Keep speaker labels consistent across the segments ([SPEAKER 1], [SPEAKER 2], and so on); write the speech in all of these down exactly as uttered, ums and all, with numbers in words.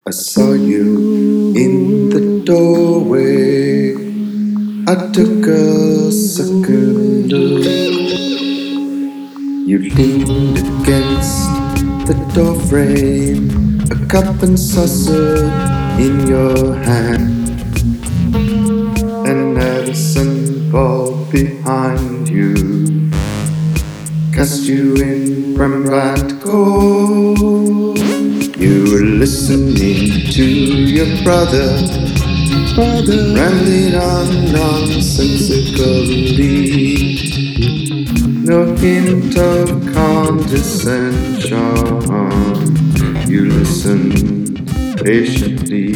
[SPEAKER 1] I saw you in the doorway. I took a second look. You leaned against the doorframe, a cup and saucer in your hand, an Edison ball behind you cast you in Rembrandt gold. You were listening to your brother, brother rambling on nonsensically. No hint of condescension. You listened patiently.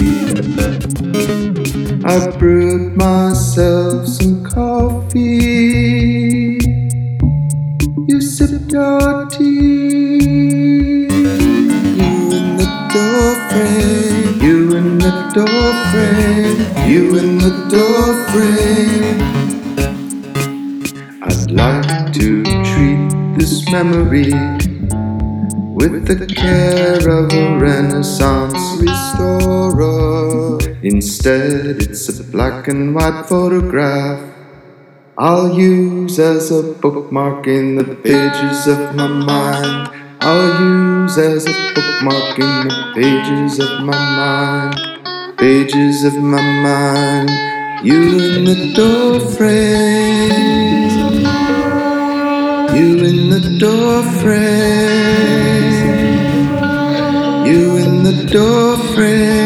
[SPEAKER 1] I brewed myself some coffee. You sipped your tea. You in the door frame. You in the door frame. You in the door frame. I'd like to treat this memory with the care of a Renaissance restorer. Instead, it's a black and white photograph I'll use as a bookmark in the pages of my mind. I'll use as a bookmark in the pages of my mind. Pages of my mind. You in the door frame. You in the door frame. You in the door frame.